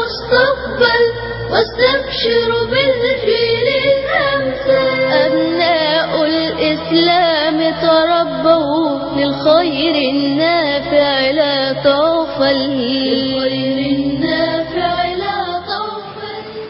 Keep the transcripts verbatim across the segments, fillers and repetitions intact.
المستقبل واستبشروا بالخير الأمثل. أبناء الإسلام تربوا للخير النافع لا تغفل، للخير النافع لا تغفل.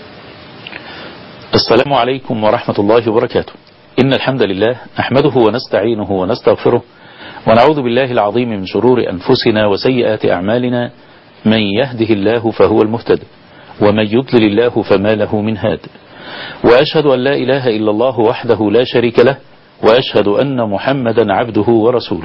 السلام عليكم ورحمة الله وبركاته. إن الحمد لله نحمده ونستعينه ونستغفره ونعوذ بالله العظيم من شرور أنفسنا وسيئات أعمالنا. من يهده الله فهو المهتد ومن يضلل الله فما له من هاد، وأشهد أن لا إله إلا الله وحده لا شريك له، وأشهد أن محمدا عبده ورسوله.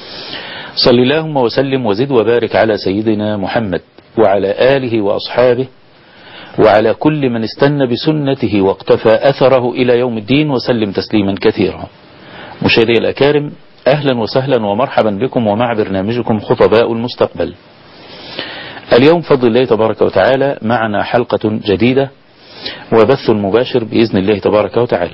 صل اللهم وسلم وزد وبارك على سيدنا محمد وعلى آله وأصحابه وعلى كل من استنى بسنته واقتفى أثره إلى يوم الدين وسلم تسليما كثيرا. مشاهدي الأكارم، أهلا وسهلا ومرحبا بكم ومع برنامجكم خطباء المستقبل. اليوم فضل الله تبارك وتعالى معنا حلقة جديدة وبث مباشر بإذن الله تبارك وتعالى.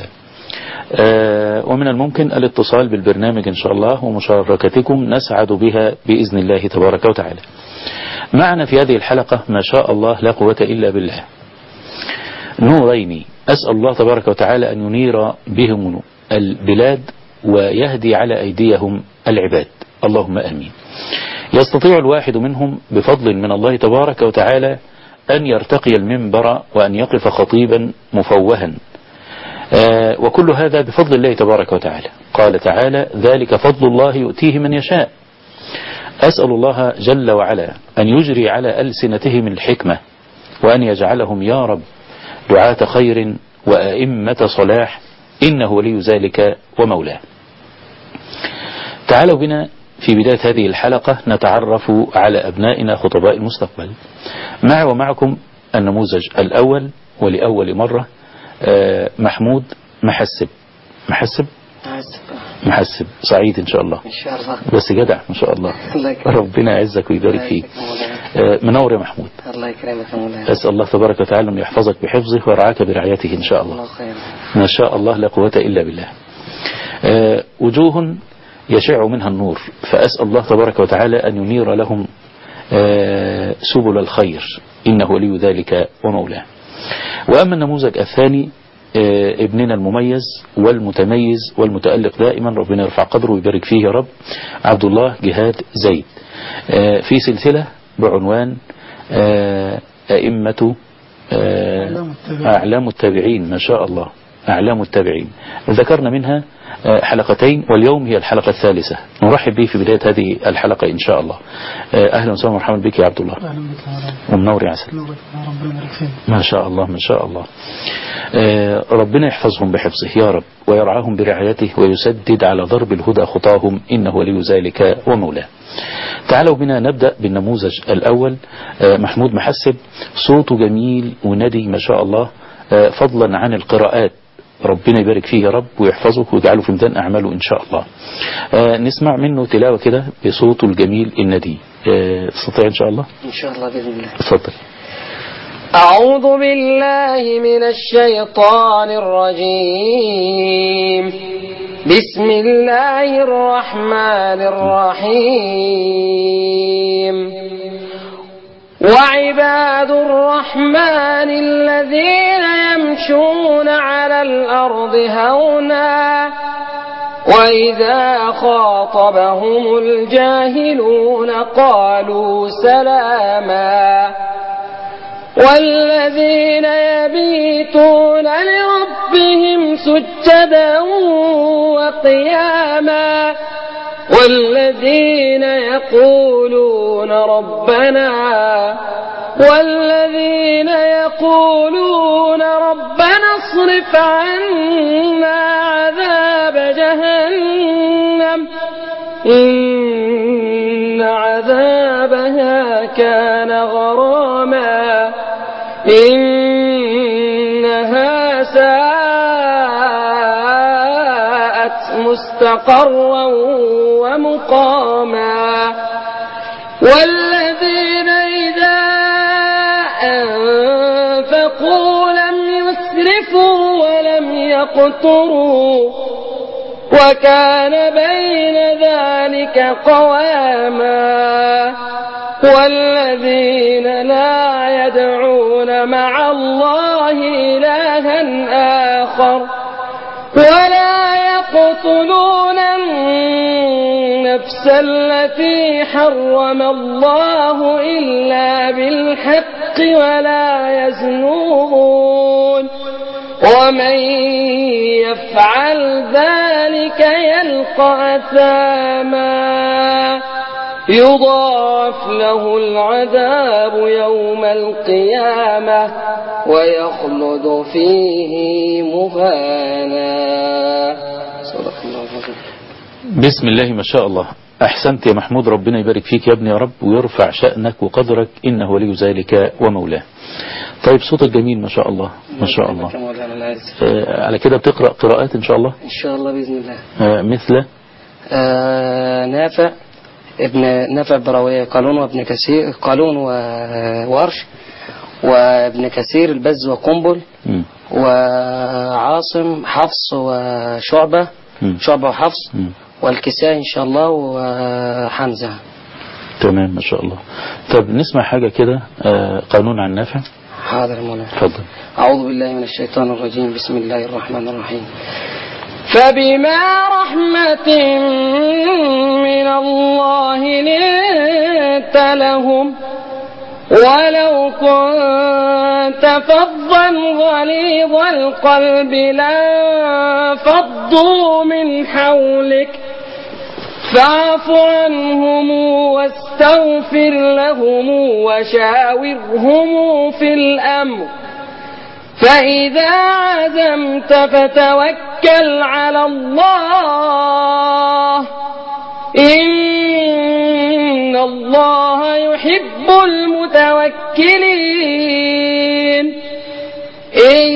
آه ومن الممكن الاتصال بالبرنامج إن شاء الله ومشاركتكم نسعد بها بإذن الله تبارك وتعالى. معنا في هذه الحلقة ما شاء الله لا قوة إلا بالله نورين، أسأل الله تبارك وتعالى أن ينير بهم البلاد ويهدي على أيديهم العباد، اللهم آمين. يستطيع الواحد منهم بفضل من الله تبارك وتعالى أن يرتقي المنبر وأن يقف خطيبا مفوها، آه وكل هذا بفضل الله تبارك وتعالى. قال تعالى: ذلك فضل الله يؤتيه من يشاء. أسأل الله جل وعلا أن يجري على ألسنتهم الحكمة وأن يجعلهم يا رب دعاة خير وأئمة صلاح، إنه ولي ذلك ومولاه. تعالوا بنا في بداية هذه الحلقة نتعرف على أبنائنا خطباء المستقبل. معي ومعكم النموذج الأول ولأول مرة محمود محسب. محسب محسب سعيد إن شاء الله، إن شاء الله، بس جدع ما شاء الله. ربنا يعزك ويبارك فيك. منور يا محمود. الله يكرمك يا مولانا. أسأل الله تبارك وتعالى أن يحفظك بحفظه ويرعاك برعايته إن شاء الله. الله خير. ما شاء الله لا قوة إلا بالله. وجوه يشع منها النور، فأسأل الله تبارك وتعالى أن ينير لهم سبل الخير، إنه ولي ذلك ومولاه. وأما النموذج الثاني ابننا المميز والمتميز والمتألق دائما، ربنا يرفع قدره ويبارك فيه يا رب، عبد الله جهاد زيد، في سلسلة بعنوان أئمة أعلام التابعين. ما شاء الله، أعلام التابعين. ذكرنا منها حلقتين واليوم هي الحلقة الثالثة. نرحب به في بداية هذه الحلقة إن شاء الله. أهلا وسهلا ومرحبا بك يا عبد الله. أهلا بك ومنور يا عسل. ما شاء الله ما شاء الله. ربنا يحفظهم بحفظه يا رب ويرعاهم برعايته ويسدد على ضرب الهدى خطاهم، إنه ولي ذلك ومولاه. تعالوا بنا نبدأ بالنموذج الأول. محمود محسب، صوته جميل وندي ما شاء الله، فضلا عن القراءات. ربنا يبارك فيه يا رب ويحفظه ويجعله في ميزان أعماله إن شاء الله. آه نسمع منه تلاوة كده بصوته الجميل الندي. آه تستطيع إن شاء الله؟ إن شاء الله بإذن الله. تفضل. أعوذ بالله من الشيطان الرجيم. بسم الله الرحمن الرحيم. وعباد الرحمن الذين يمشون على الأرض هونا وإذا خاطبهم الجاهلون قالوا سلاما والذين يبيتون لربهم سجدا وقياما والذين يقولون ربنا والذين يقولون ربنا اصرف عنا عذاب جهنم إن عذابها كان غراما إنها ساءت مستقرا ومقاما والذين إذا أنفقوا لم يسرفوا ولم يقتروا وكان بين ذلك قواما والذين لا يدعون مع الله إلها آخر ولا يقتلون النفس التي حرم الله إلا بالحق ولا يزنون ومن يفعل ذلك يلقى أثاما يضاعف له العذاب يوم القيامة ويخلد فيه مهانا. صدق الله العظيم. بسم الله ما شاء الله. أحسنت يا محمود، ربنا يبارك فيك يا ابني يا رب ويرفع شأنك وقدرك، إنه ولي ذلك ومولاه. طيب صوتك جميل ما شاء الله ما شاء الله. آه على كده بتقرأ قراءات إن شاء الله؟ إن شاء الله بإذن الله. آه مثل آه نافع ابن نافع براوية قالون وابن كثير قالون وورش وابن كثير البز وقنبل م. وعاصم حفص وشعبة م. شعبة وحفص م. والكساء إن شاء الله وحمزة. تمام ما شاء الله. طب نسمع حاجة كده آه قانون عن نافع. حاضر مولانا. تفضل. أعوذ بالله من الشيطان الرجيم. بسم الله الرحمن الرحيم. فبما رحمة من الله لنت لهم ولو كنت فظا غليظ القلب لانفضوا من حولك فاعف عنهم واستغفر لهم وشاورهم في الأمر فإذا عزمت فتوكل على الله إن الله يحب المتوكلين. إن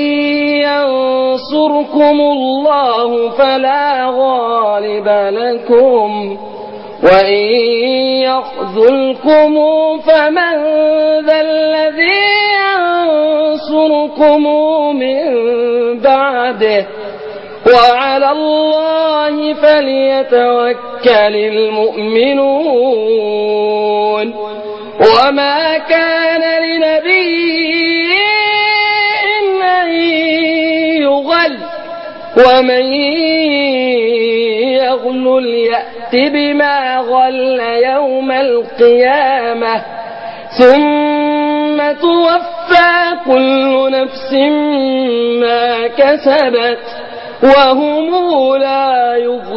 ينصركم الله فلا غالب لكم وإن يخذلكم فمن ذا الذي ينصركم من بعده وعلى الله فليتوكل المؤمنون. وما كان لنبي أن يغل ومن يغل يأت بما غل يوم القيامة ثم توفى كل نفس ما كسبت وهم لا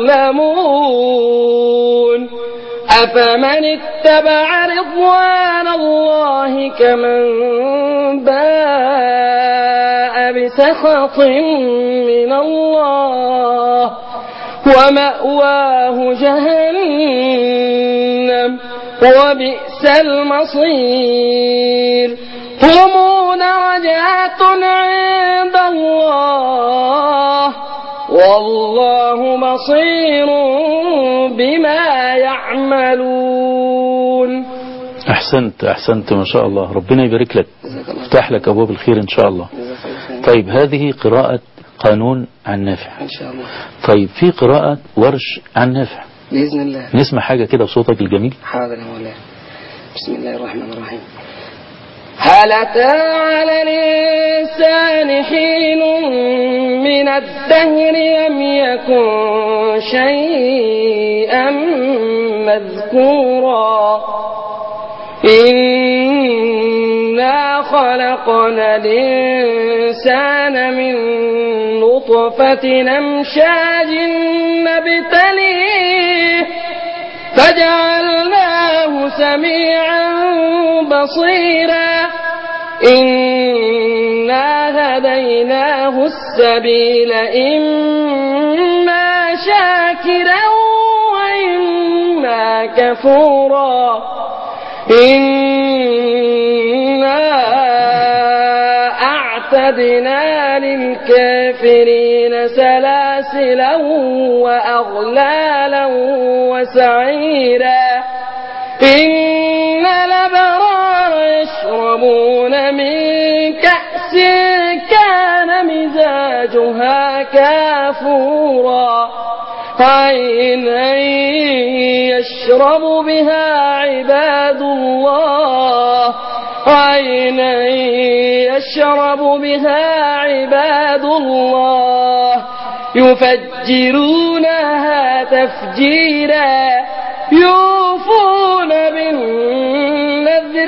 يظلمون. أفمن اتبع رضوان الله كمن باء بسخط من الله ومأواه جهنم وبئس المصير. هم درجات عند الله والله بصير بما يعملون. أحسنت أحسنت ما شاء الله، ربنا يبارك لك، افتح لك أبواب الخير إن شاء الله. طيب هذه قراءة قانون عن نافع إن شاء الله. طيب في قراءة ورش عن نافع بإذن الله. نسمع حاجة كده بصوتك الجميل. حاضر يا مولانا. بسم الله الرحمن الرحيم. هل أتى على الإنسان حين من الدهر لم يكن شيئا مذكورا إنا خلقنا الإنسان من نطفة أمشاج نبتليه فجعلناه سميعا بصيرا إنا هديناه السبيل إما شاكرا وإما كفورا إنا أعتدنا للكافرين سلاسلا وأغلالا وسعيرا إن الأبرار يشربون من كأس كان مزاجها كافورا عينا يشرب بها عباد الله عينا يشرب بها عباد الله يفجرونها تفجيرا يوفون بالنذر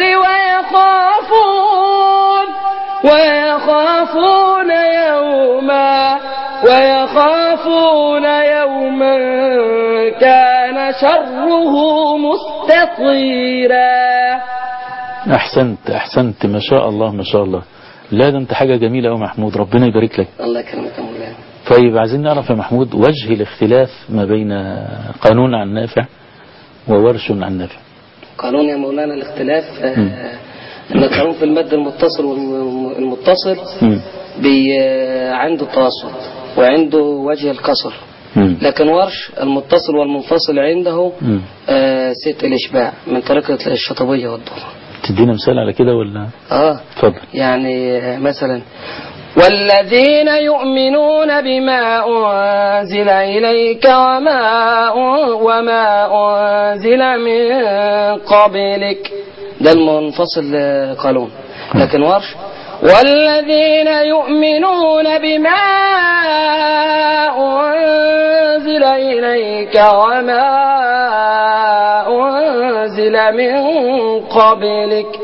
ويخافون ويخافون يوما ويخافون يوما كان شره مستطيرا. أحسنت أحسنت ما شاء الله ما شاء الله. لا ده أنت حاجة جميلة أوي محمود، ربنا يبارك لك. الله يكرمك يا مولانا. طيب عايزين نعرف يا محمود وجه الاختلاف ما بين قانون عن نافع وورش عن نافع. قانون يا مولانا الاختلاف آه ان القانون في المد المتصل والمتصل بي عنده تواصل وعنده وجه القصر، لكن ورش المتصل والمنفصل عنده آه ست الاشباع من طريقة الشطبية والضم. تدينا مثال على كده ولا؟ اه اتفضل. يعني مثلا والذين يؤمنون بما أنزل إليك وما وما أنزل من قبلك، ده المنفصل قانون. لكن ورش والذين يؤمنون بما أنزل إليك وما أنزل من قبلك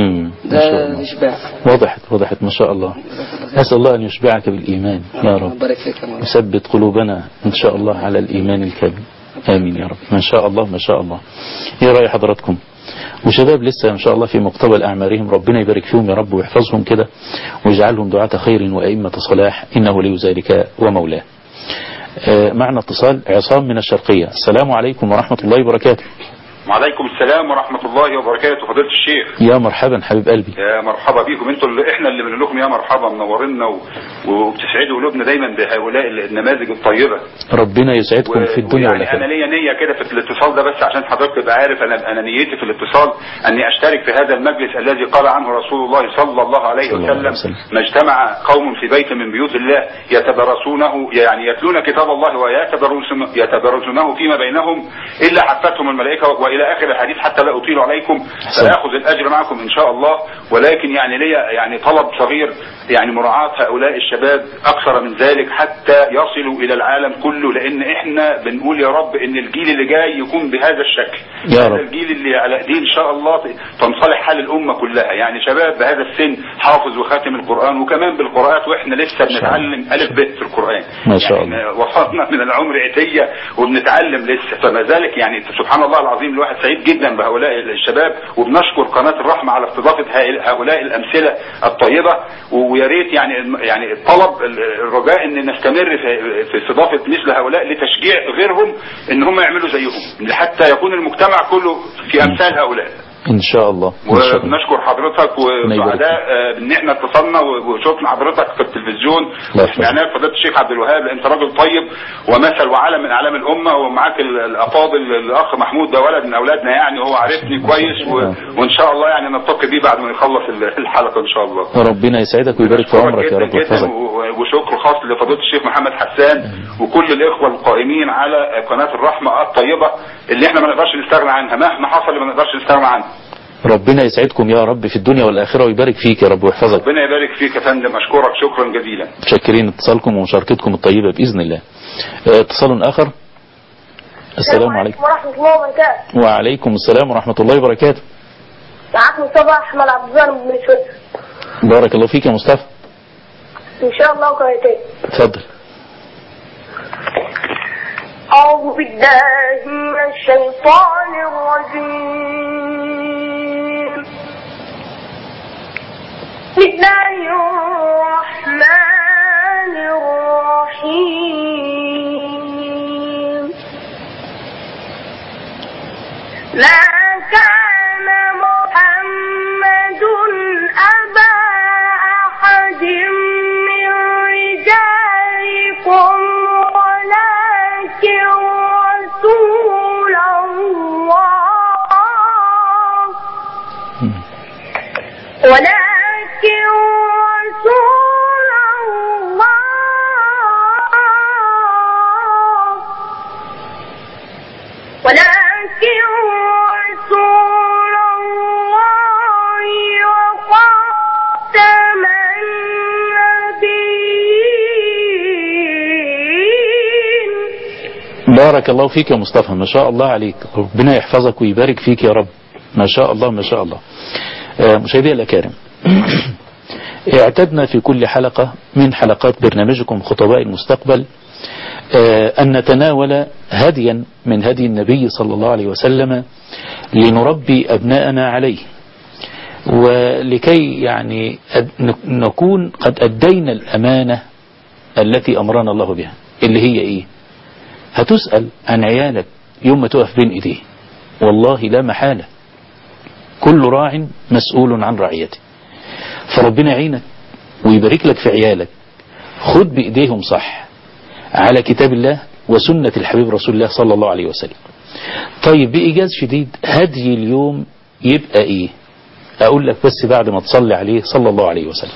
ده إشباع. وضحت وضحت ما شاء الله. أسأل الله أن يشبعك بالإيمان يا رب، يثبت قلوبنا إن شاء الله على الإيمان الكامل. آمين يا رب. ما شاء الله ما شاء الله. إيه رأي حضراتكم؟ وشباب لسه إن شاء الله في مقتبل أعمارهم، ربنا يبارك فيهم يا رب ويحفظهم كده ويجعلهم دعاة خير وأئمة صلاح، إنه لي ذلك ومولاه. آه معنا اتصال عصام من الشرقية. السلام عليكم ورحمة الله وبركاته. وعليكم السلام ورحمة الله وبركاته. فضيلة الشيخ يا مرحبا حبيب قلبي. يا مرحبا بيكم، انتوا اللي احنا اللي بنقول لكم يا مرحبا، منورنا وبتسعدوا قلوبنا دايما بهؤلاء النماذج الطيبة. ربنا يسعدكم في الدنيا والآخرة. انا ليا نية كده في الاتصال ده، بس عشان حضرتك تبقى عارف انا انا نيتي في الاتصال اني اشترك في هذا المجلس الذي قال عنه رسول الله صلى الله عليه وسلم: ما اجتمع قوم في بيت من بيوت الله يتدارسونه يعني يتلون كتاب الله ويتدارسونه فيما بينهم الا حفتهم الملائكة، والى اخر الحديث، حتى لا اطيل عليكم ساخذ الاجر معكم ان شاء الله. ولكن يعني لي يعني طلب صغير، يعني مراعاة هؤلاء الشباب اكثر من ذلك حتى يصلوا الى العالم كله، لان احنا بنقول يا رب ان الجيل اللي جاي يكون بهذا الشكل يا رب. هذا الجيل اللي على ايديه ان شاء الله تنصلح حال الامه كلها، يعني شباب بهذا السن حافظ وخاتم القران وكمان بالقراءات، واحنا لسه بنتعلم الف ب في القران ما شاء الله. يعني وصلنا من العمر عتيه وبنتعلم لسه، فما ذلك يعني سبحان الله العظيم الواحد سعيد جدا بهؤلاء الشباب، وبنشكر قناه الرحمه على استضافه هؤلاء الامثله الطيبه. ويا ريت يعني يعني الطلب الرجاء ان نستمر في في استضافه مثل هؤلاء لتشجيع غيرهم ان هم يعملوا زيهم، حتى يكون المجتمع كله في امثال هؤلاء ان شاء الله. ونشكر حضرتك وسعداء ان احنا اتصلنا وشفنا حضرتك في التلفزيون وسمعناك. فضيلة الشيخ عبد الوهاب انت راجل طيب ومثل وعلم من اعلام الامه، ومعاك الافاضل الاخ محمود ده ولد من اولادنا يعني، وهو عارفني كويس و... وان شاء الله يعني نلتقي بيه بعد ما نخلص الحلقه ان شاء الله. ربنا يسعدك ويبارك في عمرك يا رب ويحفظك. وشكر خاص لفضيلة الشيخ محمد حسان وكل الاخوه القائمين على قناه الرحمه الطيبه اللي احنا ما نقدرش نستغنى عنها، مهما حصل ما نقدرش نستغنى عنها. ربنا يسعدكم يا رب في الدنيا والآخرة ويبارك فيك يا رب ويحفظك. ربنا يبارك فيك يا فندم، أشكرك شكرا جزيلا. متشكرين اتصالكم ومشاركتكم الطيبة بإذن الله. اتصال آخر. السلام عليكم ورحمة الله وبركاته. وعليكم السلام ورحمة الله وبركاته. معاك مصطفى أحمد عبد الظاهر من سويسرا. بارك الله فيك يا مصطفى. إن شاء الله قرأتين. اتفضل. أعوذ بالله من الشيطان الرجيم. بسم الله الرحمن الرحيم. ما كان محمد أبا أحد من رجالكم ولكن رسول الله ولكن بارك الله فيك يا مصطفى، ما شاء الله عليك، ربنا يحفظك ويبارك فيك يا رب، ما شاء الله ما شاء الله. مشاهدي الأكارم، اعتدنا في كل حلقة من حلقات برنامجكم خطباء المستقبل أن نتناول هديا من هدي النبي صلى الله عليه وسلم لنربي أبناءنا عليه، ولكي يعني نكون قد أدينا الأمانة التي أمرنا الله بها، اللي هي إيه؟ هتسأل عن عيالك يوم ما تقف بين إيديه، والله لا محالة، كل راع مسؤول عن رعيته. فربنا يعينك ويبارك لك في عيالك، خد بإيديهم صح على كتاب الله وسنة الحبيب رسول الله صلى الله عليه وسلم. طيب بإيجاز شديد، هدي اليوم يبقى إيه؟ أقول لك بس بعد ما تصلي عليه صلى الله عليه وسلم.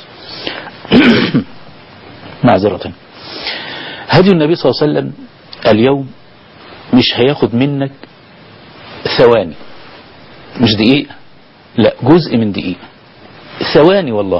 معذرة، هدي النبي صلى الله عليه وسلم اليوم مش هياخد منك ثواني، مش دقيقة، لا جزء من دقيقة، ثواني والله،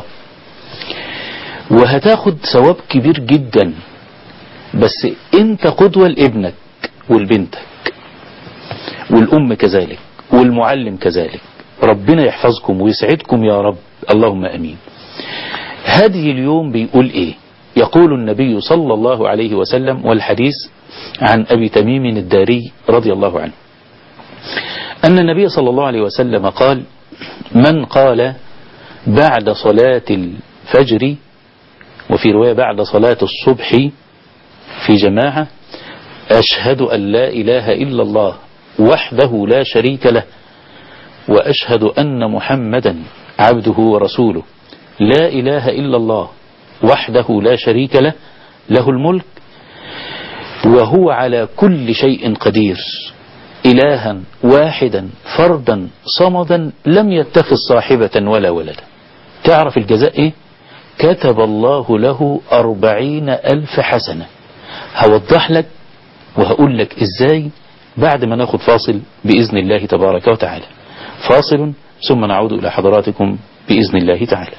وهتاخد ثواب كبير جدا. بس انت قدوة لابنك والبنتك والأم كذلك والمعلم كذلك. ربنا يحفظكم ويسعدكم يا رب، اللهم أمين. هذه اليوم بيقول ايه؟ يقول النبي صلى الله عليه وسلم، والحديث عن أبي تميم الداري رضي الله عنه، أن النبي صلى الله عليه وسلم قال: من قال بعد صلاة الفجر، وفي رواية بعد صلاة الصبح في جماعة، أشهد أن لا إله إلا الله وحده لا شريك له، وأشهد أن محمدا عبده ورسوله، لا إله إلا الله وحده لا شريك له، له الملك وهو على كل شيء قدير، إلها واحدا فردا صمدا لم يتخذ صاحبة ولا ولدا. تعرف الجزاء إيه؟ كتب الله له أربعين ألف حسنة. هوضح لك وهقول لك إزاي بعد ما ناخد فاصل بإذن الله تبارك وتعالى. فاصل ثم نعود إلى حضراتكم بإذن الله تعالى.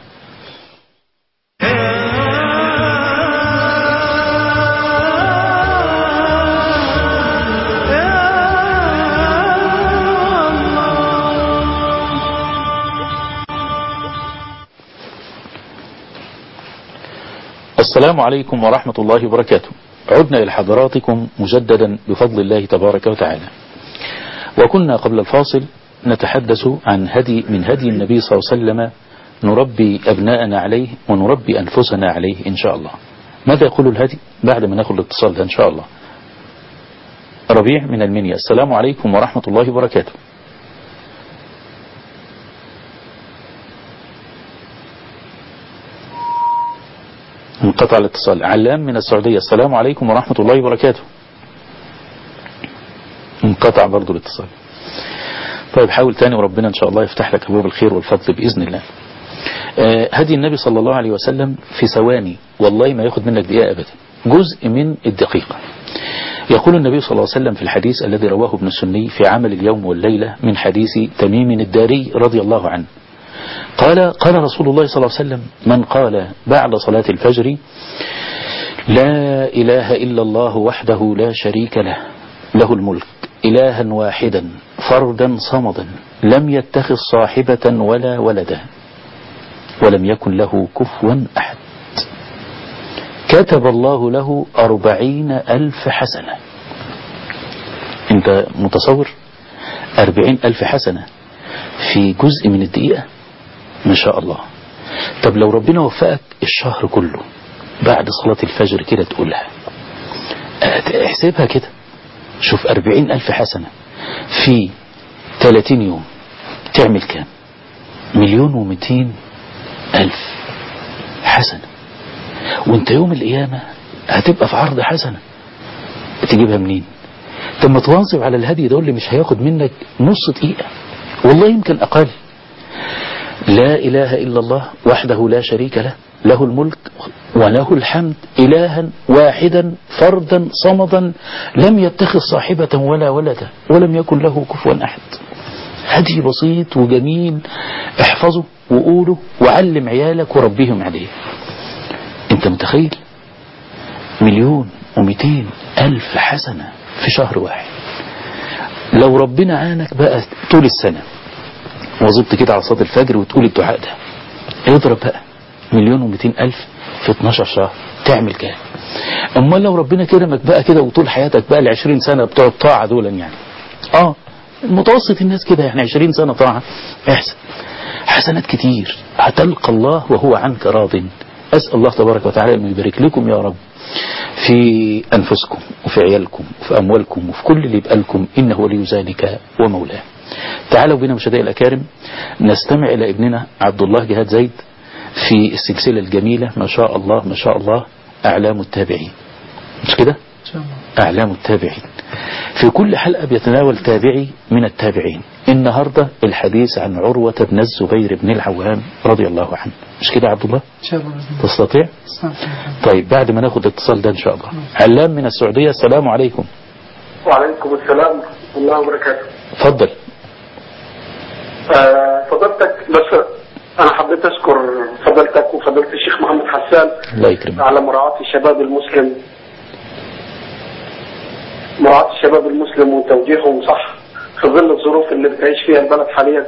السلام عليكم ورحمة الله وبركاته. عدنا إلى حضراتكم مجددا بفضل الله تبارك وتعالى، وكنا قبل الفاصل نتحدث عن هدي من هدي النبي صلى الله عليه وسلم نربي أبناءنا عليه ونربي أنفسنا عليه إن شاء الله. ماذا يقول الهدي بعد ما ناخذ الاتصال ده إن شاء الله؟ ربيع من المنيا، السلام عليكم ورحمة الله وبركاته. انقطع الاتصال. علام من السعودية، السلام عليكم ورحمة الله وبركاته. انقطع برضو الاتصال. طيب حاول تاني وربنا ان شاء الله يفتح لك ابواب الخير والفضل بإذن الله. آه هدي النبي صلى الله عليه وسلم في ثواني، والله ما ياخد منك دقيقة ابدا، جزء من الدقيقة. يقول النبي صلى الله عليه وسلم في الحديث الذي رواه ابن السني في عمل اليوم والليلة من حديث تميم الداري رضي الله عنه، قال قال رسول الله صلى الله عليه وسلم: من قال بعد صلاة الفجر لا إله إلا الله وحده لا شريك له، له الملك إلها واحدا فردا صمدا لم يتخذ صاحبة ولا ولدا ولم يكن له كفوا أحد، كتب الله له أربعين ألف حسنة. انت متصور أربعين ألف حسنة في جزء من الدقيقة؟ ما شاء الله. طب لو ربنا وفقك الشهر كله بعد صلاة الفجر كده تقولها، احسبها كده، شوف أربعين ألف حسنة في ثلاثين يوم تعمل كام؟ مليون ومئتين ألف حسنة. وانت يوم القيامة هتبقى في عرض حسنة، تجيبها منين؟ طب ما تواظب على الهدي ده اللي مش هياخد منك نص دقيقة، والله يمكن أقل. لا إله إلا الله وحده لا شريك له، له الملك وله الحمد، إلها واحدا فردا صمدا لم يتخذ صاحبة ولا ولدا ولم يكن له كفوا أحد. هدي بسيط وجميل، احفظه وقوله وعلم عيالك وربيهم عليه. انت متخيل؟ مليون ومئتين ألف حسنة في شهر واحد. لو ربنا عانك بقى طول السنة وظبط كده على صلاة الفجر وتقول الدعاء ده، اضرب بقى مليون ومئتين ألف في اتناشر شهر تعمل كام؟ أما لو ربنا كرمك بقى كده وطول حياتك بقى العشرين سنة بتوع الطاعة دولا يعني اه المتوسط الناس كده يعني عشرين سنة طاعة احسن حسنات كتير هتلقى الله وهو عنك راض. أسأل الله تبارك وتعالى أن يبارك لكم يا رب في أنفسكم وفي عيالكم وفي أموالكم وفي كل اللي يبقى لكم، إنه ولي ذلك ومولاه. تعالوا بنا مشاهدينا الأكارم نستمع إلى ابننا عبد الله جهاد زيد في السلسلة الجميلة ما شاء الله ما شاء الله أعلام التابعين، مش كده؟ أعلام التابعين. في كل حلقة بيتناول تابعي من التابعين. النهاردة الحديث عن عروة بن الزبير بن العوام رضي الله عنه، مش كده يا عبد الله؟ تستطيع؟ طيب بعد ما ناخد الاتصال ده إن شاء الله. علام من السعودية، السلام عليكم. وعليكم السلام ورحمة الله وبركاته. تفضل. آه فضلتك، بس أنا حبيت أشكر فضلتك وفضلت الشيخ محمد حسان الله يكرمك على مراعاة الشباب المسلم، مراعاة الشباب المسلم وتوجيههم صح في ظل الظروف اللي بتعيش فيها البلد حاليا.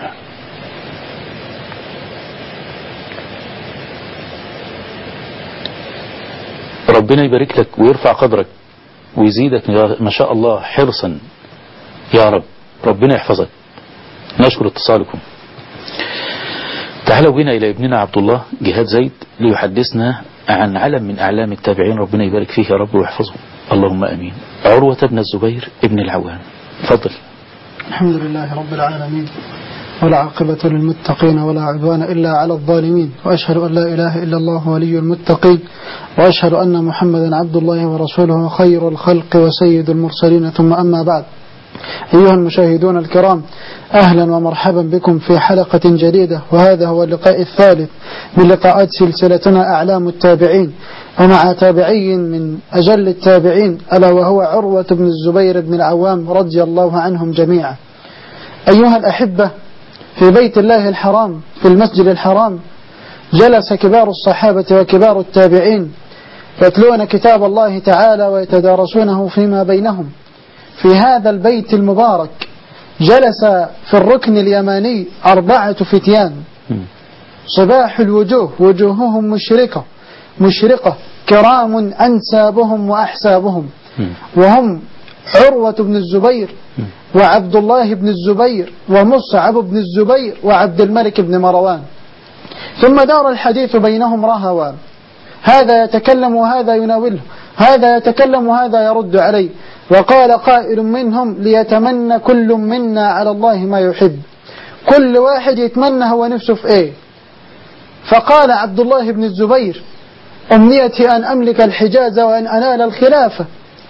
ربنا يبارك لك ويرفع قدرك ويزيدك ما شاء الله حرصا يا رب، ربنا يحفظك. نشكر اتصالكم. تعالوا بنا إلى ابننا عبد الله جهاد زيد ليحدثنا عن علم من أعلام التابعين، ربنا يبارك فيه يا رب ويحفظه، اللهم أمين. عروة بن الزبير ابن العوام، فضل. الحمد لله رب العالمين، ولا عاقبة للمتقين ولا عدوان إلا على الظالمين، وأشهد أن لا إله إلا الله ولي المتقين، وأشهد أن محمدا عبد الله ورسوله خير الخلق وسيد المرسلين، ثم أما بعد. أيها المشاهدون الكرام، أهلا ومرحبا بكم في حلقة جديدة، وهذا هو اللقاء الثالث من لقاءات سلسلتنا أعلام التابعين، ومع تابعي من أجل التابعين ألا وهو عروة بن الزبير بن العوام رضي الله عنهم جميعا. أيها الأحبة، في بيت الله الحرام في المسجد الحرام جلس كبار الصحابة وكبار التابعين يتلون كتاب الله تعالى ويتدارسونه فيما بينهم. في هذا البيت المبارك جلس في الركن اليماني أربعة فتيان صباح الوجوه، وجوههم مشرقة مشرقة كرام أنسابهم وأحسابهم، وهم عروة بن الزبير وعبد الله بن الزبير ومصعب بن الزبير وعبد الملك بن مروان. ثم دار الحديث بينهم رهوا، هذا يتكلم وهذا يناوله، هذا يتكلم وهذا يرد عليه. وقال قائل منهم ليتمنى كل منا على الله ما يحب، كل واحد يتمنى هو نفسه في ايه. فقال عبد الله بن الزبير أمنيتي أن أملك الحجاز وأن أنال الخلافة.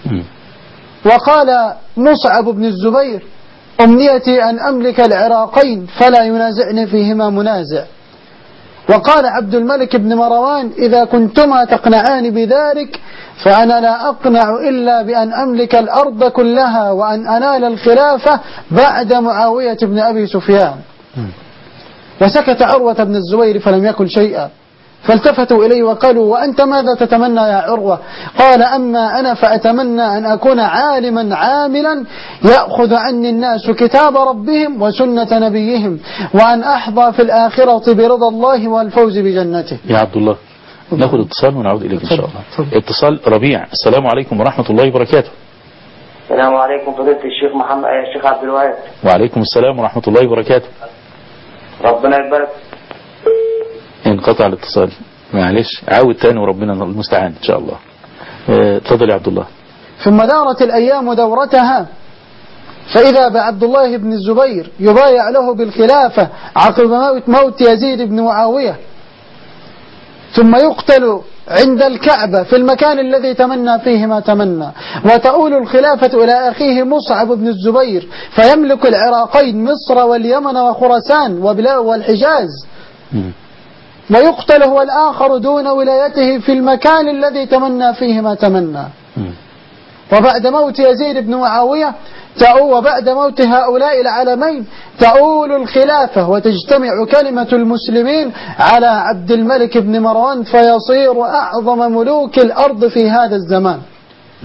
وقال مصعب بن الزبير أمنيتي أن أملك العراقين فلا ينازعني فيهما منازع. وقال عبد الملك بن مروان إذا كنتما تقنعان بذلك فأنا لا أقنع إلا بأن أملك الأرض كلها وأن أنال الخلافة بعد معاوية بن أبي سفيان. وسكت عروة بن الزبير فلم يكن شيئا، فالتفتوا إليه وقالوا وأنت ماذا تتمنى يا عروة؟ قال أما أنا فأتمنى أن أكون عالما عاملا يأخذ عني الناس كتاب ربهم وسنة نبيهم، وأن أحظى في الآخرة برضا الله والفوز بجنته. يا عبد الله ناخذ اتصال ونعود إليك إن شاء الله. اتصال ربيع، السلام عليكم ورحمة الله وبركاته. السلام عليكم فضيلة الشيخ محمد الشيخ عبد الوهاب. وعليكم السلام ورحمة الله وبركاته. ربنا يبارك. انقطع الاتصال، معلش عاود تاني وربنا المستعان إن شاء الله. اتفضل يا عبد الله. ثم دارت الأيام دورتها، فإذا بعبد الله بن الزبير يبايع له بالخلافة عقب موت, موت يزيد بن معاوية، ثم يقتل عند الكعبة في المكان الذي تمنى فيه ما تمنى، وتؤول الخلافة إلى أخيه مصعب بن الزبير فيملك العراقين مصر واليمن وخراسان والحجاز، ويقتل هو الآخر دون ولايته في المكان الذي تمنى فيه ما تمنى. وبعد موت يزيد بن معاوية وبعد موت هؤلاء العالمين تؤول الخلافة وتجتمع كلمة المسلمين على عبد الملك بن مروان فيصير أعظم ملوك الأرض في هذا الزمان.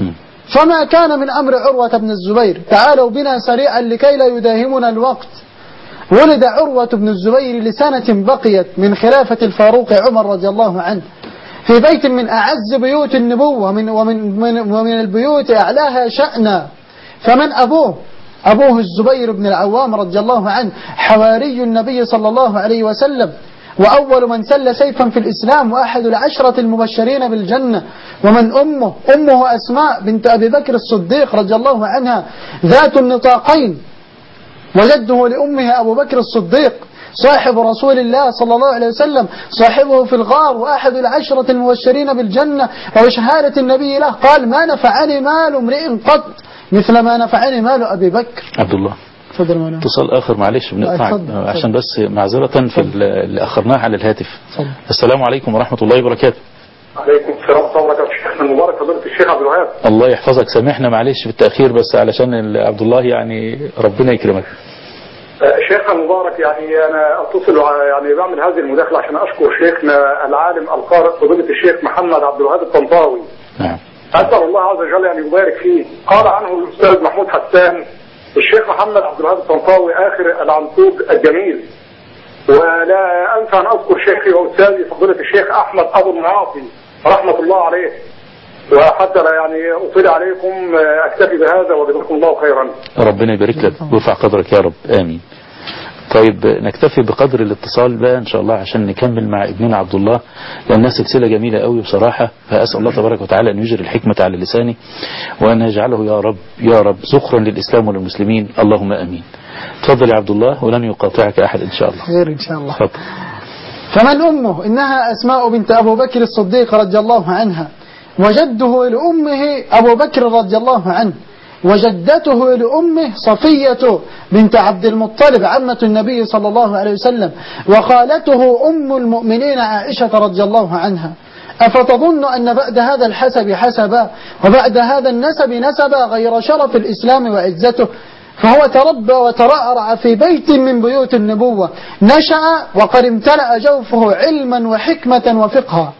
فما كان من أمر عروة بن الزبير. تعالوا بنا سريعا لكي لا يداهمنا الوقت. ولد عروة بن الزبير لسنة بقيت من خلافة الفاروق عمر رضي الله عنه في بيت من أعز بيوت النبوة ومن, ومن, من ومن البيوت أعلاها شأنا. فمن أبوه؟ أبوه الزبير بن العوام رضي الله عنه، حواري النبي صلى الله عليه وسلم، وأول من سل سيفا في الإسلام، وأحد العشرة المبشرين بالجنة. ومن أمه؟ أمه أسماء بنت أبي بكر الصديق رضي الله عنها ذات النطاقين. وجده لأمها أبو بكر الصديق صاحب رسول الله صلى الله عليه وسلم، صاحبه في الغار، وأحد العشرة المبشرين بالجنة، وشهادة النبي له قال: ما نفعني مال امرئ قط مثل ما نفعني مال أبي بكر. عبد الله تفضل مولانا. اتصال آخر معلش بنقطع عشان بس معذرة في اللي أخرناه على الهاتف. فضل. السلام عليكم ورحمة الله وبركاته. عليكم السلام ورحمة الله وبركاته. شيخنا المبارك فضيلة الشيخ عبد الوهاب. الله يحفظك، سامحنا معلش في التأخير بس علشان عبد الله يعني ربنا يكرمك. شيخنا المبارك، يعني أنا أتصل يعني بعمل هذه المداخلة عشان أشكر شيخنا العالم القارئ فضيلة الشيخ محمد عبد الوهاب الطنطاوي. نعم. أسأل الله عز وجل أن يبارك فيه. قال عنه الأستاذ محمود حسان: الشيخ محمد عبد الوهاب الطنطاوي آخر العنقود الجميل. ولا أنسى أن أذكر شيخي وأستاذي فضيلة الشيخ أحمد أبو المعاصي رحمة الله عليه. وحتى لا يعني أطيل عليكم أكتفي بهذا وجزاكم الله خيرا. ربنا يبارك لك ويرفع قدرك يا رب، آمين. طيب نكتفي بقدر الاتصال بقى إن شاء الله عشان نكمل مع ابننا عبد الله، لأنها سلسلة جميلة قوي بصراحة. فأسأل الله تبارك وتعالى أن يجري الحكمة على لساني وأن يجعله يا رب يا رب ذخرا للإسلام والمسلمين، اللهم آمين. تفضل يا عبد الله ولن يقاطعك أحد إن شاء الله. خير إن شاء الله. تفضل. فمن أمه؟ إنها أسماء بنت أبو بكر الصديق رضي الله عنها، وجده لأمه أبو بكر رضي الله عنه، وجدته لأمه صفية بنت عبد المطلب عمة النبي صلى الله عليه وسلم، وخالته أم المؤمنين عائشة رضي الله عنها. أفتظن أن بعد هذا الحسب حسبا وبعد هذا النسب نسبا غير شرف الإسلام وعزته؟ فهو تربى وترعرع في بيت من بيوت النبوة، نشأ وقد امتلأ جوفه علما وحكمة وفقها.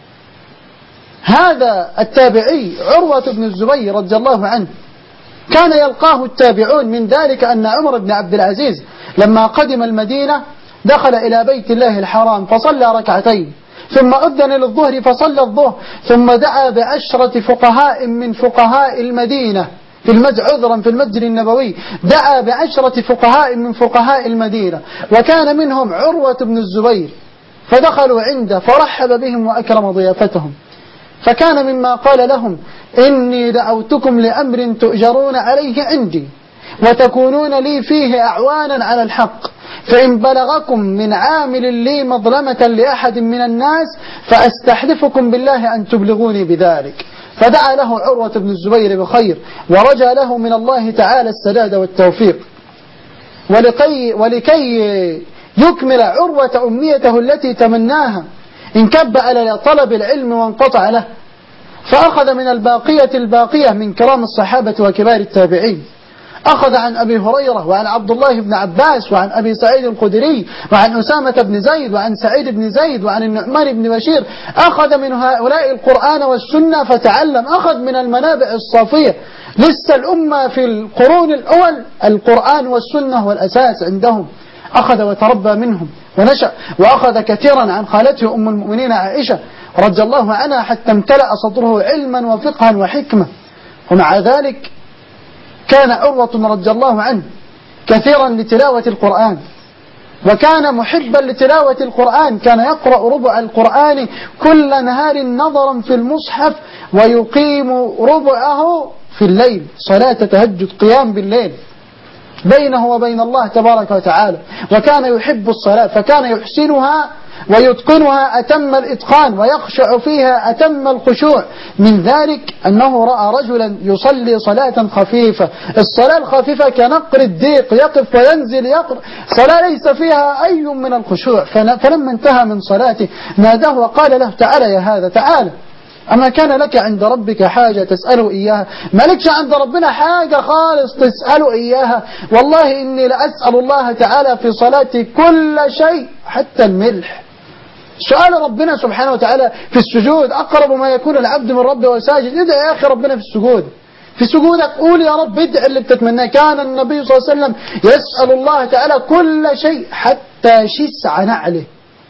هذا التابعي عروة بن الزبير رضي الله عنه كان يلقاه التابعون من ذلك أن عمر بن عبد العزيز لما قدم المدينة دخل إلى بيت الله الحرام فصلى ركعتين، ثم أذن للظهر فصلى الظهر، ثم دعا بعشرة فقهاء من فقهاء المدينة في المسجد عذرا في المسجد النبوي، دعا بعشرة فقهاء من فقهاء المدينة، وكان منهم عروة بن الزبير، فدخلوا عنده فرحب بهم وأكرم ضيافتهم. فكان مما قال لهم: إني دعوتكم لأمر تؤجرون عليه عندي وتكونون لي فيه أعوانا على الحق، فإن بلغكم من عامل لي مظلمة لأحد من الناس فأستحلفكم بالله أن تبلغوني بذلك. فدعا له عروة بن الزبير بخير ورجى له من الله تعالى السداد والتوفيق. ولكي, ولكي يكمل عروة أمنيته التي تمناها انكب على طلب العلم وانقطع له، فأخذ من الباقية الباقية من كرام الصحابة وكبار التابعين. أخذ عن أبي هريرة وعن عبد الله بن عباس وعن أبي سعيد الخدري وعن أسامة بن زيد وعن سعيد بن زيد وعن النعمان بن بشير. أخذ من هؤلاء القرآن والسنة فتعلم، أخذ من المنابع الصافية. لسه الأمة في القرون الأول القرآن والسنة والأساس عندهم، أخذ وتربى منهم ونشأ. وأخذ كثيرا عن خالته أم المؤمنين عائشة رضي الله عنها حتى امتلأ صدره علما وفقها وحكمة. ومع ذلك كان عروة رضي الله عنه كثيرا لتلاوة القرآن، وكان محبا لتلاوة القرآن، كان يقرأ ربع القرآن كل نهار نظرا في المصحف، ويقيم ربعه في الليل صلاة تهجد قيام بالليل بينه وبين الله تبارك وتعالى. وكان يحب الصلاة فكان يحسنها ويتقنها أتم الإتقان ويخشع فيها أتم الخشوع. من ذلك أنه رأى رجلا يصلي صلاة خفيفة، الصلاة الخفيفة كنقر الديق، يقف وينزل يقرأ، صلاة ليس فيها أي من الخشوع. فلما انتهى من صلاته ناداه وقال له: تعال يا هذا، تعال، أما كان لك عند ربك حاجة تسأله إياها؟ ما لكش عند ربنا حاجة خالص تسأله إياها؟ والله إني لأسأل الله تعالى في صلاتي كل شيء حتى الملح. سؤال ربنا سبحانه وتعالى في السجود أقرب ما يكون العبد من ربه وساجد. ادعي يا أخي ربنا في السجود، في سجودك قول يا رب، ادعي اللي بتتمناه. كان النبي صلى الله عليه وسلم يسأل الله تعالى كل شيء حتى شسع نعله،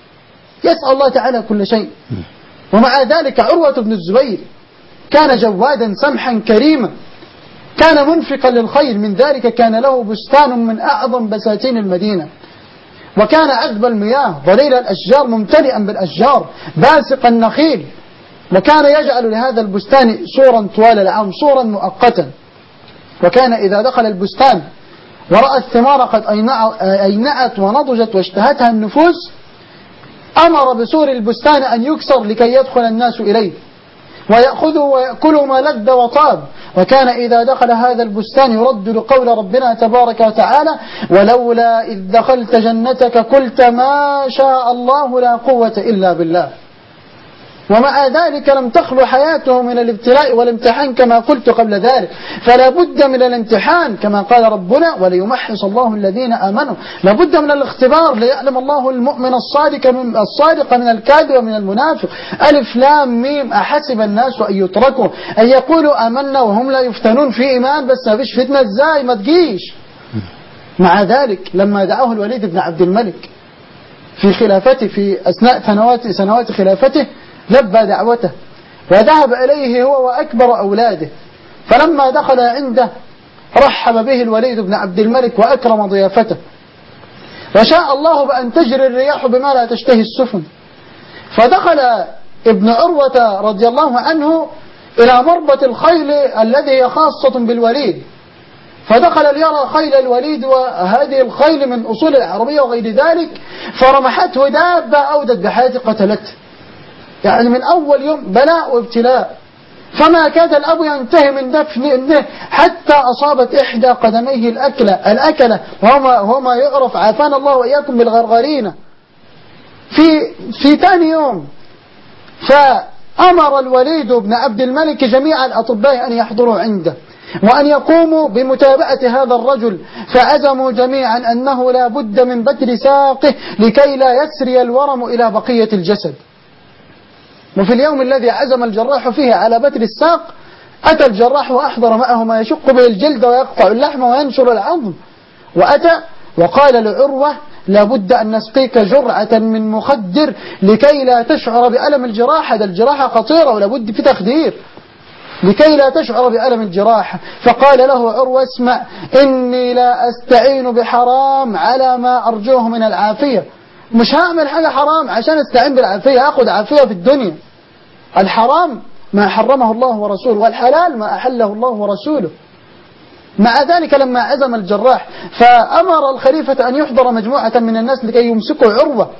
يسأل الله تعالى كل شيء. ومع ذلك عروة بن الزبير كان جوادا سمحا كريما، كان منفقا للخير. من ذلك كان له بستان من أعظم بساتين المدينة، وكان عذب المياه ظليل الأشجار ممتلئا بالأشجار باسق النخيل، وكان يجعل لهذا البستان صورا طوال العام، صورا مؤقتا. وكان إذا دخل البستان ورأى الثمار قد أينعت ونضجت واشتهتها النفوس أمر بسور البستان أن يكسر لكي يدخل الناس إليه ويأخذه ويأكله ما لذ وطاب. وكان إذا دخل هذا البستان يردد قول ربنا تبارك وتعالى: ولولا إذ دخلت جنتك قلت ما شاء الله لا قوة إلا بالله. ومع ذلك لم تخلو حياته من الابتلاء والامتحان كما قلت قبل ذلك، فلا بد من الامتحان كما قال ربنا: وليمحص الله الذين آمنوا. لا بد من الاختبار ليعلم الله المؤمن الصادق من الصادق من الكاذب ومن المنافق. ألف لام ميم. أحسب الناس أن يتركوا أن يقولوا آمنا وهم لا يفتنون. في إيمان بس ما فيش فتنة، ازاي ما تجيش. مع ذلك لما دعاه الوليد بن عبد الملك في خلافته في أثناء سنوات سنوات خلافته لبى دعوته وذهب إليه هو وأكبر أولاده. فلما دخل عنده رحب به الوليد بن عبد الملك وأكرم ضيافته، وشاء الله بأن تجري الرياح بما لا تشتهي السفن. فدخل ابن عروة رضي الله عنه إلى مربط الخيل الذي هي خاصة بالوليد، فدخل ليرى خيل الوليد، وهذه الخيل من أصول العربية وغير ذلك، فرمحته دابة أودت بحياته قتلته. يعني من أول يوم بلاء وابتلاء، فما كاد الأب ينتهي من دفن ابنه حتى أصابت إحدى قدميه الأكلة الأكلة وهما وهما يعرف عافانا الله وإياكم بالغرغرينة. في في ثاني يوم فأمر الوليد بن عبد الملك جميع الأطباء أن يحضروا عنده وأن يقوموا بمتابعة هذا الرجل، فعزموا جميعا أنه لا بد من بتر ساقه لكي لا يسري الورم إلى بقية الجسد. وفي اليوم الذي عزم الجراح فيه على بتر الساق أتى الجراح وأحضر معه ما يشق به الجلد ويقطع اللحم وينشر العظم، وأتى وقال لعروة: لابد أن نسقيك جرعة من مخدر لكي لا تشعر بألم الجراحة، ده الجراحة خطيرة ولابد في تخدير لكي لا تشعر بألم الجراحة. فقال له عروة: اسمع، إني لا أستعين بحرام على ما أرجوه من العافية، مش هعمل حاجة حرام عشان استعين بالعافية، أخذ عافية في الدنيا. الحرام ما حرمه الله ورسوله، والحلال ما أحله الله ورسوله. مع ذلك لما عزم الجراح فأمر الخليفة أن يحضر مجموعة من الناس لكي يمسكوا عروة،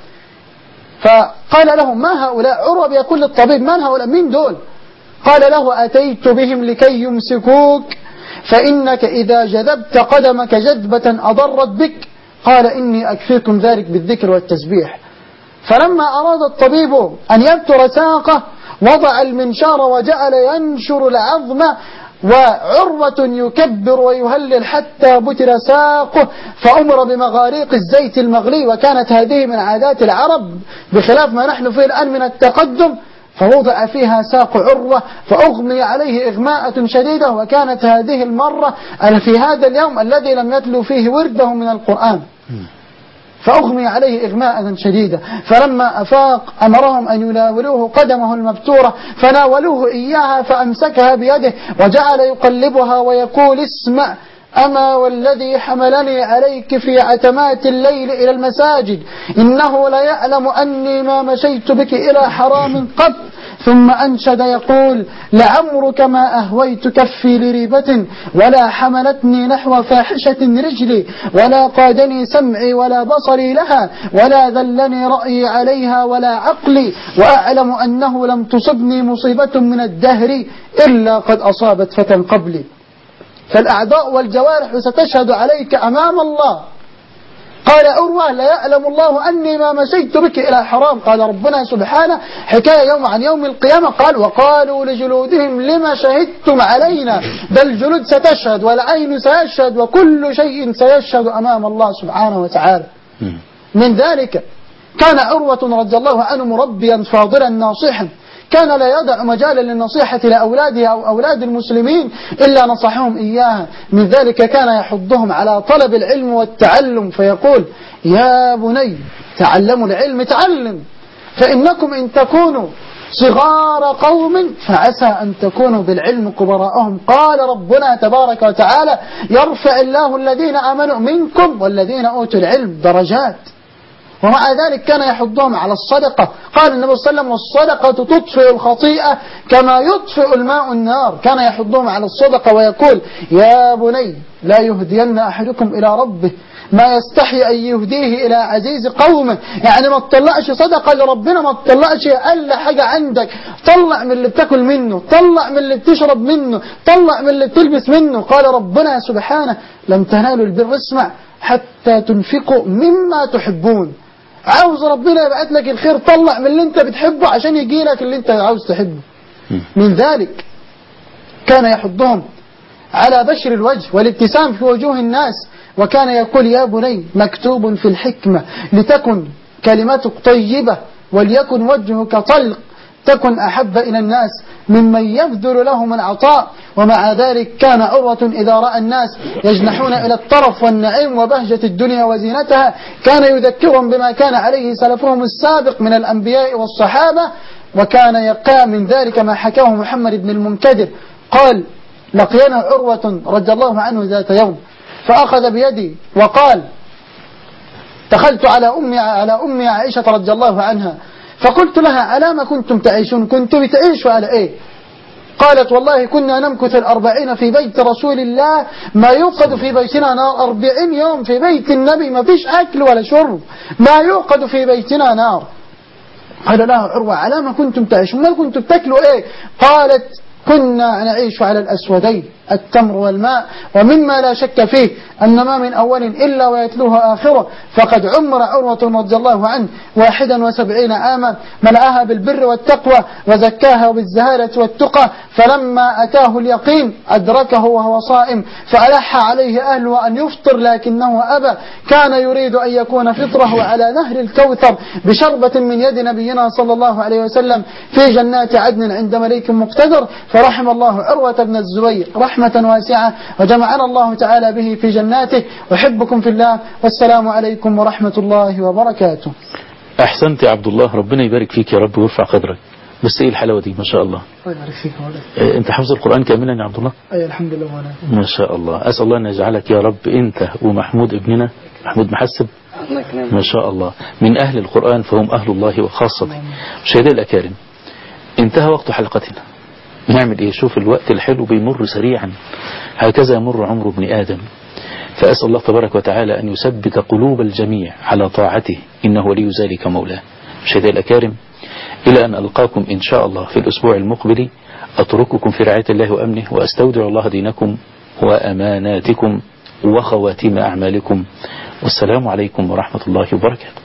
فقال لهم: ما هؤلاء؟ عروة بيقول للطبيب: من هؤلاء؟ مين دول؟ قال له: أتيت بهم لكي يمسكوك، فإنك إذا جذبت قدمك جذبة أضرت بك. قال: إني أكفيكم ذلك بالذكر والتسبيح. فلما أراد الطبيب أن يبتر ساقه وضع المنشار وجعل ينشر العظم، وعروة يكبر ويهلل حتى بتر ساقه، فأمر بمغاريق الزيت المغلي، وكانت هذه من عادات العرب بخلاف ما نحن فيه الآن من التقدم. فوضع فيها ساق عروة فأغمي عليه إغماءة شديدة، وكانت هذه المرة في هذا اليوم الذي لم يتلو فيه ورده من القرآن، فأغمي عليه إغماءة شديدة. فلما أفاق أمرهم أن يناولوه قدمه المبتورة، فناولوه إياها فأمسكها بيده وجعل يقلبها ويقول: اسمع، أما والذي حملني عليك في عتمات الليل إلى المساجد إنه لا يعلم أني ما مشيت بك إلى حرام قط. ثم أنشد يقول: لعمرك ما أهويت كفي لريبة ولا حملتني نحو فاحشة رجلي ولا قادني سمعي ولا بصري لها ولا ذلني رأيي عليها ولا عقلي، وأعلم أنه لم تصبني مصيبة من الدهر إلا قد أصابت فتى قبلي، فالأعداء والجوارح ستشهد عليك أمام الله. قال عروة: لا يعلم الله أني ما مشيت بك إلى حرام. قال ربنا سبحانه حكاية يوم عن يوم القيامة، قال: وقالوا لجلودهم لما شهدتم علينا، بل الجلود ستشهد والعين سيشهد وكل شيء سيشهد أمام الله سبحانه وتعالى. من ذلك كان عروة رضي الله عنه مربيا فاضلا ناصحا، كان لا يدع مجالا للنصيحة لأولاده أو أولاد المسلمين إلا نصحهم إياها. من ذلك كان يحضهم على طلب العلم والتعلم، فيقول يا بني تعلموا العلم، تعلم، فإنكم إن تكونوا صغار قوم فعسى أن تكونوا بالعلم كبراءهم. قال ربنا تبارك وتعالى يرفع الله الذين آمنوا منكم والذين أوتوا العلم درجات. ومع ذلك كان يحضهم على الصدقة. قال النبي صلى الله عليه وسلم والصدقة تطفئ الخطيئة كما يطفئ الماء النار. كان يحضهم على الصدقة ويقول يا بني لا يهدين أحدكم إلى ربه ما يستحي أن يهديه إلى عزيز قومه. يعني ما تطلعش صدقة لربنا، ما تطلعش أقل حاجة عندك، طلع من اللي بتاكل منه، طلع من اللي بتشرب منه، طلع من اللي بتلبس منه. قال ربنا سبحانه لن تنالوا البر، اسمع، حتى تنفقوا مما تحبون. عاوز ربنا يبعت لك الخير، طلع من اللي انت بتحبه عشان يجي لك اللي انت عاوز تحبه. من ذلك كان يحضهم على بشر الوجه والابتسام في وجوه الناس، وكان يقول يا بني مكتوب في الحكمة لتكن كلمتك طيبة وليكن وجهك طلق، تكن أحب إلى الناس ممن يبذل لهم العطاء. ومع ذلك كان عروة إذا رأى الناس يجنحون إلى الطرف والنعيم وبهجة الدنيا وزينتها كان يذكرهم بما كان عليه سلفهم السابق من الأنبياء والصحابة. وكان يقع من ذلك ما حكاه محمد بن المنكدر قال لقينا عروة رضي الله عنه ذات يوم فأخذ بيدي وقال دخلت على أمي على أمي عائشة رضي الله عنها فقلت لها على ما كنتم تعيشون، كنت بتعيشوا على إيه؟ قالت والله كنا نمكث الأربعين في بيت رسول الله ما يوقد في بيتنا نار. أربعين يوم في بيت النبي ما فيش أكل ولا شرب، ما يوقد في بيتنا نار. قال لها عروة على ما كنتم تعيشون، ما كنتم بتاكلوا إيه؟ قالت كنا نعيش على الأسودين التمر والماء، ومما لا شك فيه أن ما من أول إلا ويتلوها آخره. فقد عمر عروة رضي الله عنه واحدا وسبعين عاما ملأها بالبر والتقوى وزكاها بالزهادة والتقى، فلما أتاه اليقين أدركه وهو صائم فألح عليه أهله أن يفطر لكنه أبى. كان يريد أن يكون فطره على نهر الكوثر بشربة من يد نبينا صلى الله عليه وسلم في جنات عدن عند مليك مقتدر. فرحم الله عروة بن الزبير رحمة واسعة وجمعنا الله تعالى به في جناته. أحبكم في الله والسلام عليكم ورحمة الله وبركاته. أحسنت يا عبد الله، ربنا يبارك فيك يا رب ويرفع قدرك. بس إيه الحلاوة دي ما شاء الله. الله يبارك فيك إيه أنت حافظ القرآن كاملا يا عبد الله؟ أي الحمد لله وانا. ما شاء الله. أسأل الله أن يجعلك يا رب أنت ومحمود ابننا محمود محسب ما شاء الله من أهل القرآن فهم أهل الله وخاصته. مشاهدي الأكارم انتهى وقت حلقتنا. نعمل ايه؟ شوف الوقت الحلو بيمر سريعا، هكذا يمر عمر ابن آدم. فأسأل الله تبارك وتعالى أن يثبت قلوب الجميع على طاعته إنه ولي ذلك مولاه. مشاهدي الأكارم إلى أن ألقاكم إن شاء الله في الأسبوع المقبل أترككم في رعاية الله وأمنه وأستودع الله دينكم وأماناتكم وخواتيم أعمالكم، والسلام عليكم ورحمة الله وبركاته.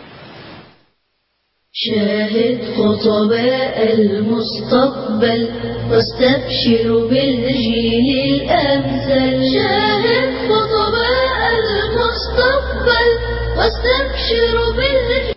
شاهد خطباء المستقبل واستبشر بالجيل الأمثل. شاهد خطباء المستقبل واستبشر بالجيل